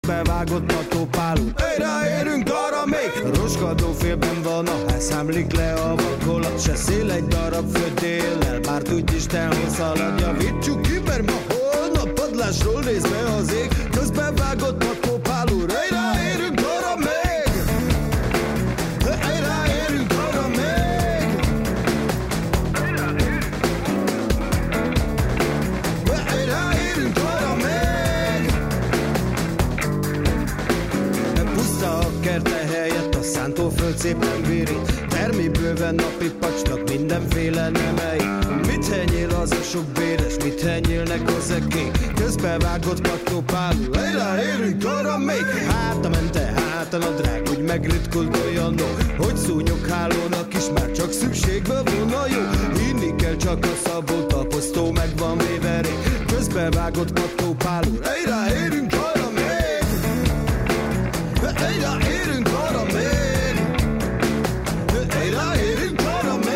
bevágott matópálú. Ráérünk arra még, roskadó félben van a ház, számlik le a vakolat, se szél egy darab földéllel, bár tudj Isten, hogy szalad, javítsuk ki, mert ma holnap padlásról néz be az ég, közben vágott matópálú. Ráérünk arra még, ráérünk arra még, ráérünk arra még. Puszta a kerte helyett, a szántóföld szépen virít, termi bőven napi pacsnak mindenféle nemei. Mit henyél az a sok béres, mit henyélnek az ekék, közbevágott matópálú. Ráérünk arra még, háta mente, hátan a drág, hogy megritkult olyanok, hogy szúnyog hálónak is már csak szükségbe volna jó. Hinni kell csak a szabót, a posztó meg van véve rég, közbevágott matópálú. Ráérünk arra még, ráérünk arra még, ráérünk arra még.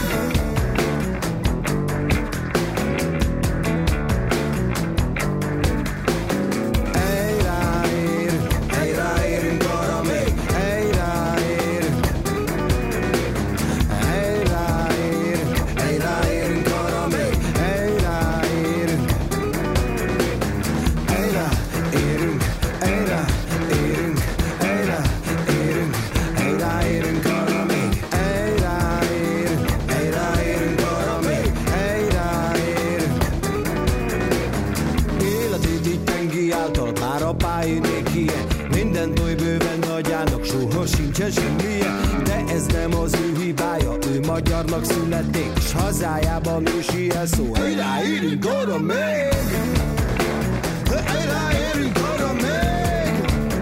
Minden oly bőven nagyának soha sincsen semmilyen, de ez nem az ő hibája, ő magyarnak születik, s hazájában ősi elszó. Ráérünk arra még, ráérünk arra még,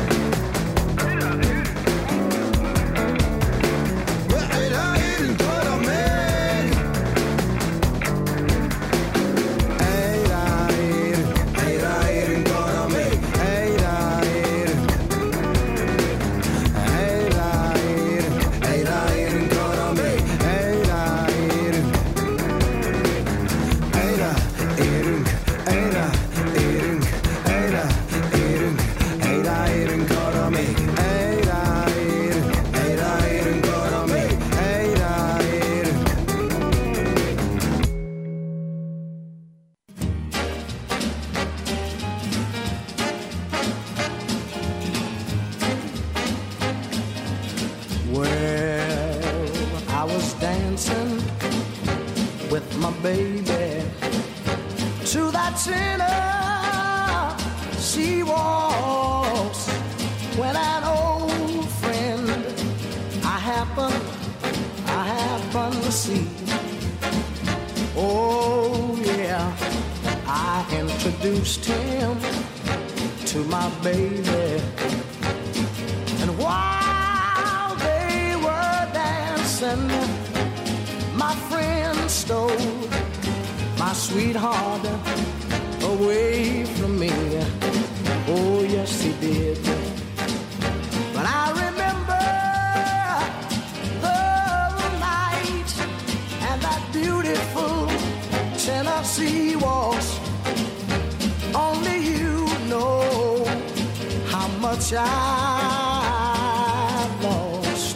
ráérünk arra még. Ráérünk arra még, baby, to that Tennessee waltz, when an old friend I happened to see. Oh yeah, I introduced him to my baby, and while they were dancing, my friend stole my sweetheart away from me. Oh yes he did. But I remember the night and that beautiful Tennessee waltz. Only you know how much I've lost.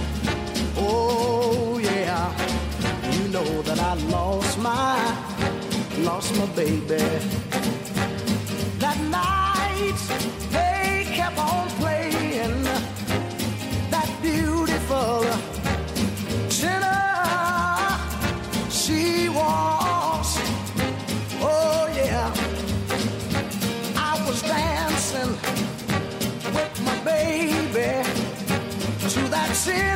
Oh yeah, you know that I lost my baby. That night they kept on playing that beautiful Tennessee waltz. Oh yeah, I was dancing with my baby to that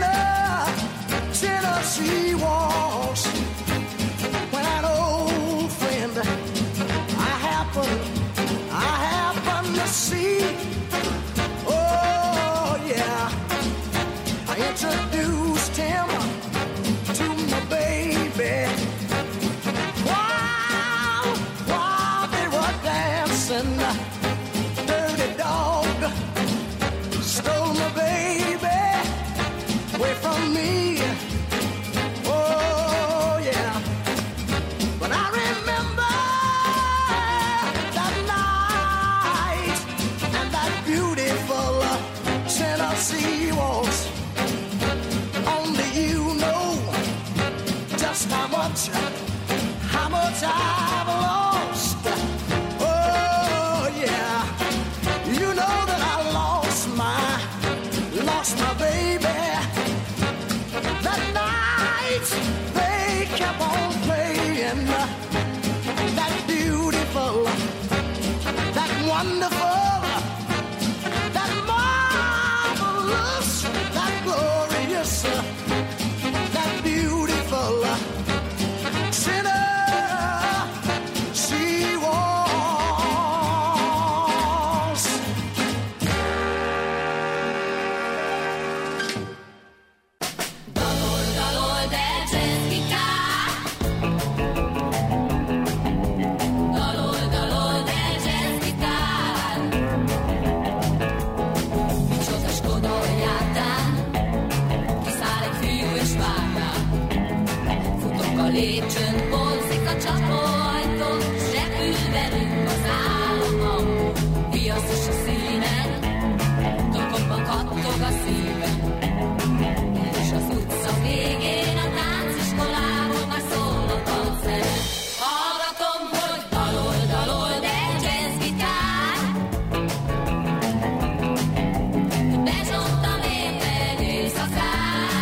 Tennessee waltz. When an old friend I happened to see. Oh yeah, I introduced him to my baby. While they were dancing, dirty dog stole my baby away from me. Oh yeah, but I remember that night and that beauty just how much I've lost. Oh yeah, you know that I lost my baby. That night they kept on playing that beautiful, that wonderful, that marvelous, that glorious, that beautiful sinner she was. Lépcsőn bonzik a csapóajtó, s repül velünk az álomban. Viaszos a színen, tokokban kattog a szívem. És az utca végén a tánciskolából már szól a tancszerű. Hallgatom, hogy dalol, de jazzgitár. Bezsontam érte egy éjszakát.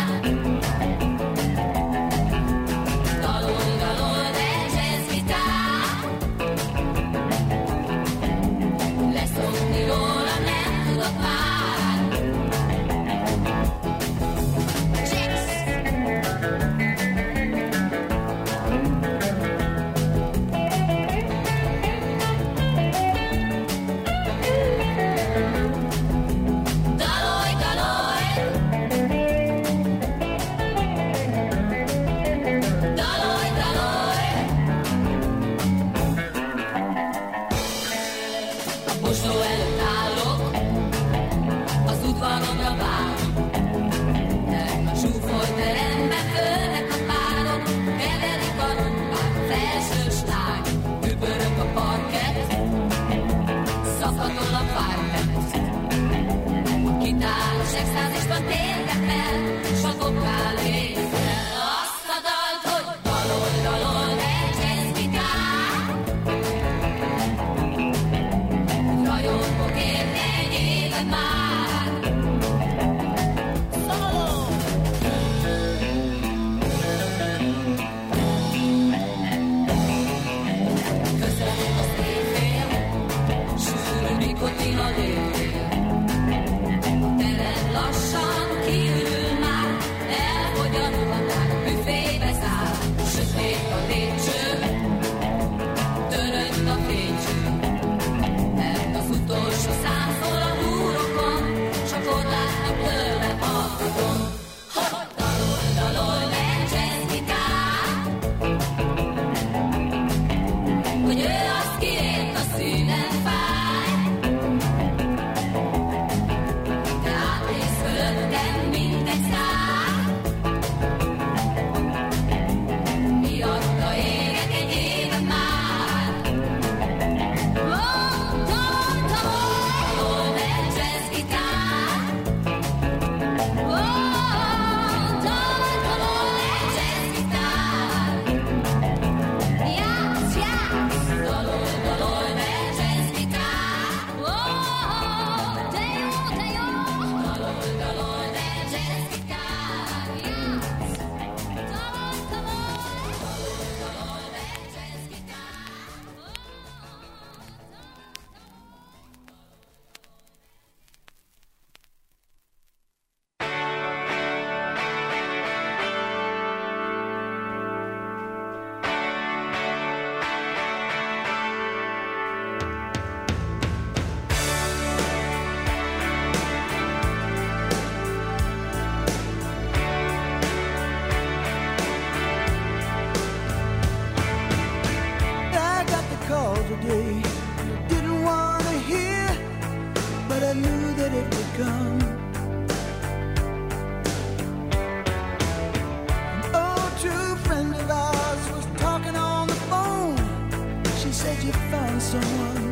Someone,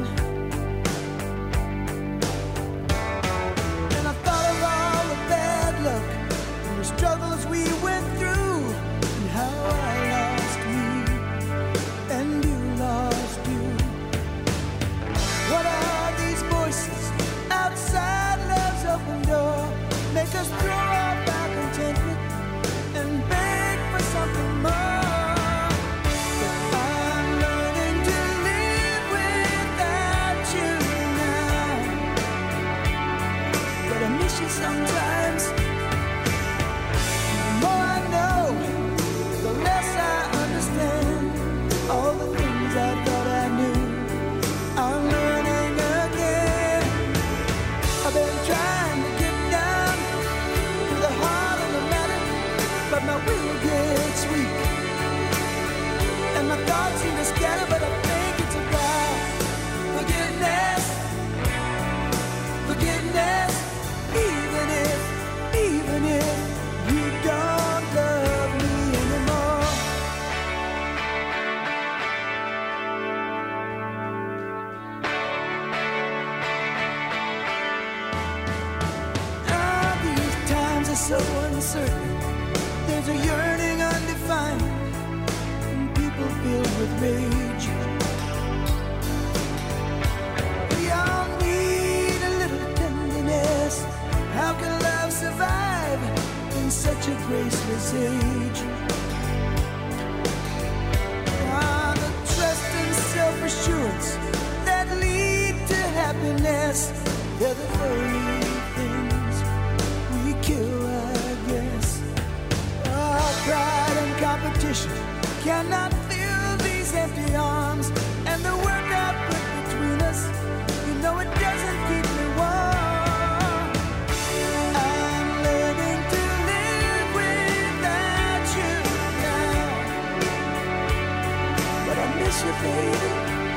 and I thought of all the bad luck and the struggles we went through and how I lost. easy sometimes. The more I know, the less I understand. All the things I thought I knew, I'm learning again. I've been trying to get down to the heart of the matter, but my will gets weak, and my thoughts seem to scatter, but I think it's about forgiveness. Forgiveness, even if you don't love me anymore. These times are so uncertain. There's a yearning undefined, and people filled with rage. We all need a little tenderness. How can love survive in such a graceless age? The trust and self-assurance that lead to happiness, they're the very things we kill, I guess. Pride and competition cannot fill these empty arms, and the work I put between us, you know it doesn't keep me warm. I'm learning to live without you now, but I miss you, baby.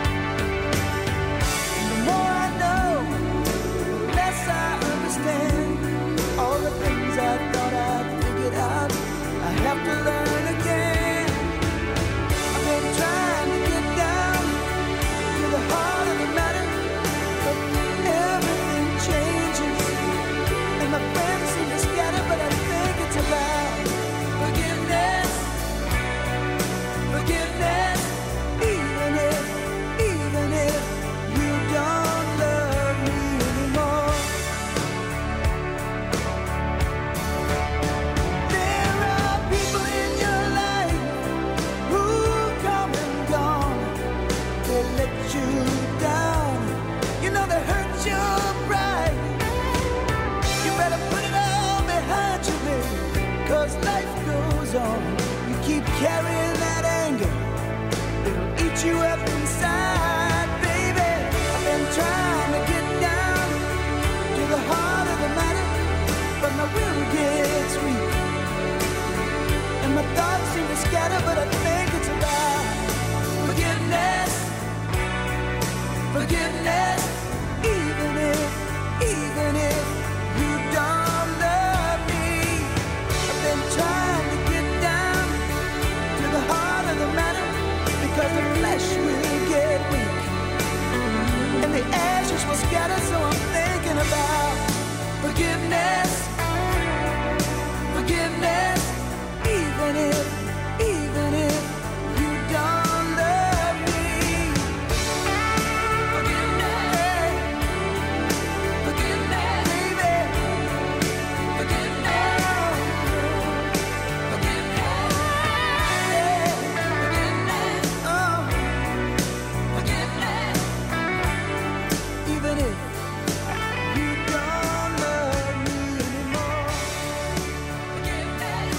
And the more I know, the less I understand. All the things I thought I'd figured out, I have to learn again. I've been trying to get down to the heart of the matter, but everything changes, and my friends seem to scatter, but I think it's about forgiveness. Forgiveness, even if you don't love me anymore. There are people in your life who come and gone. They let you down. You know they hurt your pride. You better put it all behind you, baby, 'cause life goes on. You keep carrying that anger, it'll eat you up inside, baby. I've been trying to get down to the heart of the matter, but my will gets weak, and my thoughts seem to scatter, but I think it's about forgiveness. Forgiveness, even if you don't love me. I've been trying to get down to the heart of the matter, because the flesh will get weak, and the ashes will scatter, so I'm thinking about forgiveness. Forgiveness, even if you don't love me. Forgiveness, forgiveness, baby. Forgiveness, forgiveness, forgiveness, oh, forgiveness, even if you don't love me anymore. Forgiveness,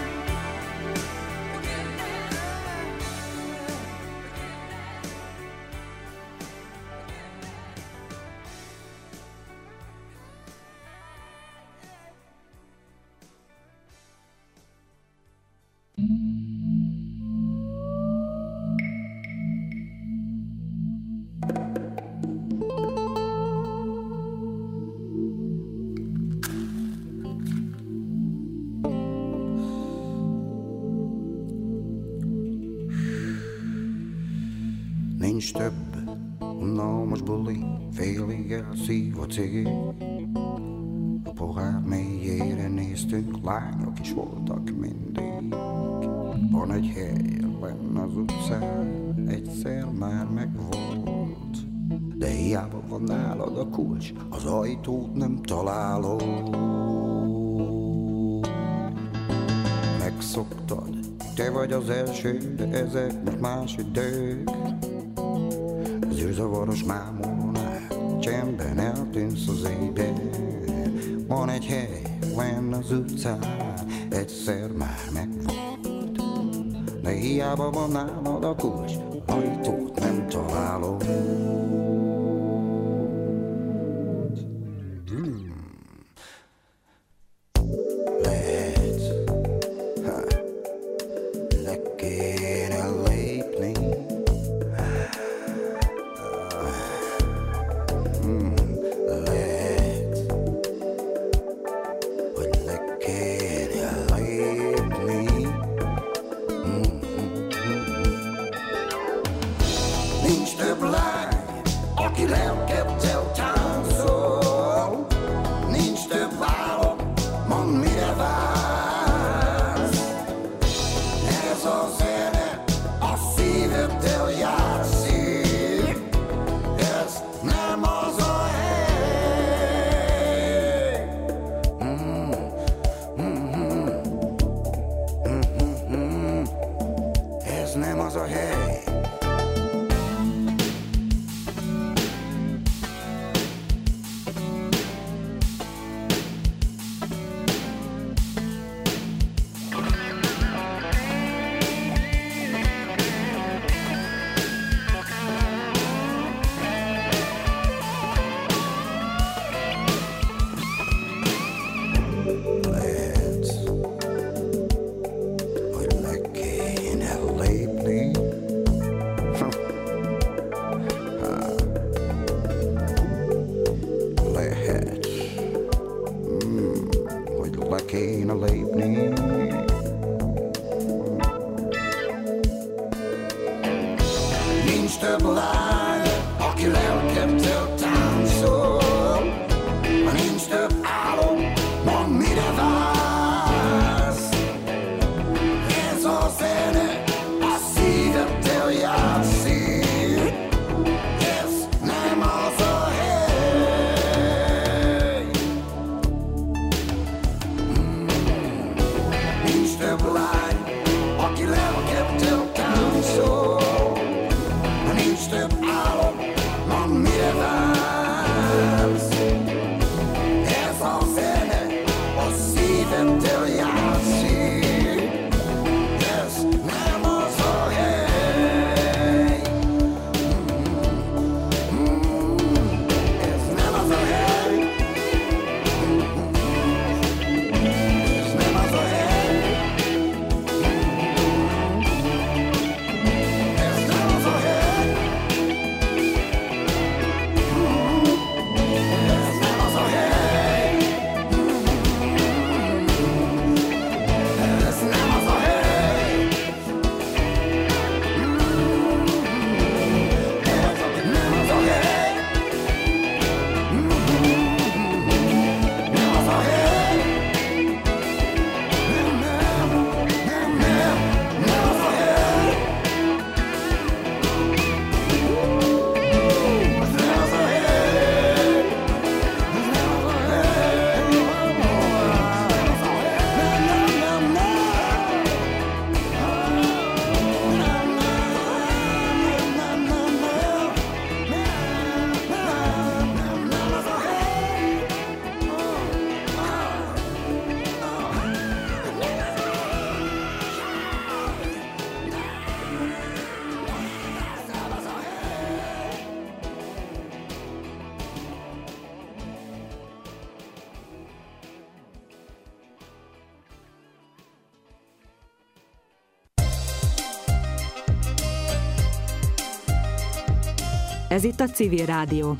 Nincs több, unalmas buli, félig elszív a cigi. A pohár mélyére néztünk, lányok is voltak mindig. Van egy hely benne az utcán, egyszer már megvolt, de hiába van nálad a kulcs, az ajtót nem találod. Megszoktad, te vagy az első, de ezek most más idők. Az űrzavaros mámon át, csendben eltűnsz az éjbe. Van egy hely, len az utcán, egyszer már megvolt. De hiába van nálad a kulcs, ajtót nem találod. Ez itt a Civil Rádió.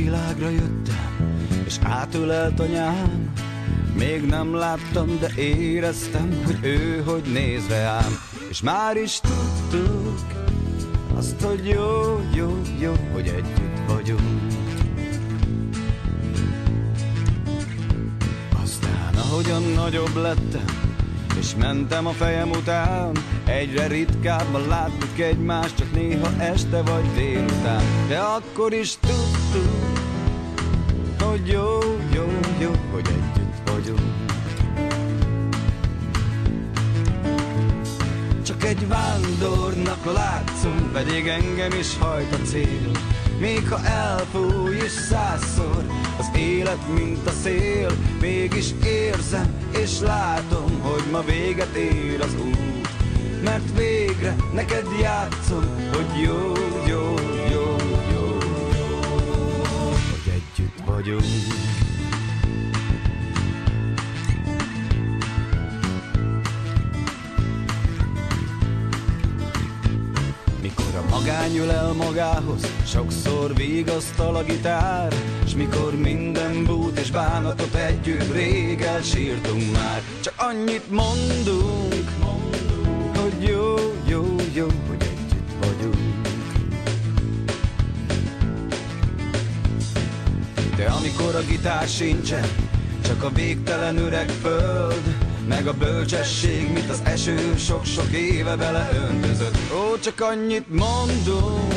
világra jöttem, és átölelt anyám. Még nem láttam, de éreztem, hogy ő hogy néz rám. És már is tudtuk azt, hogy jó, jó, jó, hogy együtt vagyunk. Aztán ahogyan nagyobb lettem, és mentem a fejem után, egyre ritkábban láttuk egymást, csak néha este vagy délután. De akkor is tudtuk, hogy jó, jó, jó, hogy együtt vagyunk. Csak egy vándornak látszom, pedig engem is hajt a cél. Még ha elfúj is 100-szor az élet, mint a szél, mégis érzem és látom, hogy ma véget ér az út. Mert végre neked játszom, hogy jó, jó, jó, jó, jó, hogy együtt vagyunk. Magány ül el magához, sokszor vigasztal a gitár, s mikor minden bút és bánatot együtt rég elsírtunk már. Csak annyit mondunk, hogy jó, jó, jó, hogy együtt vagyunk. De amikor a gitár sincsen, csak a végtelen öreg föld, meg a bölcsesség, mint az eső sok-sok éve beleöntözött. Ó, csak annyit mondunk,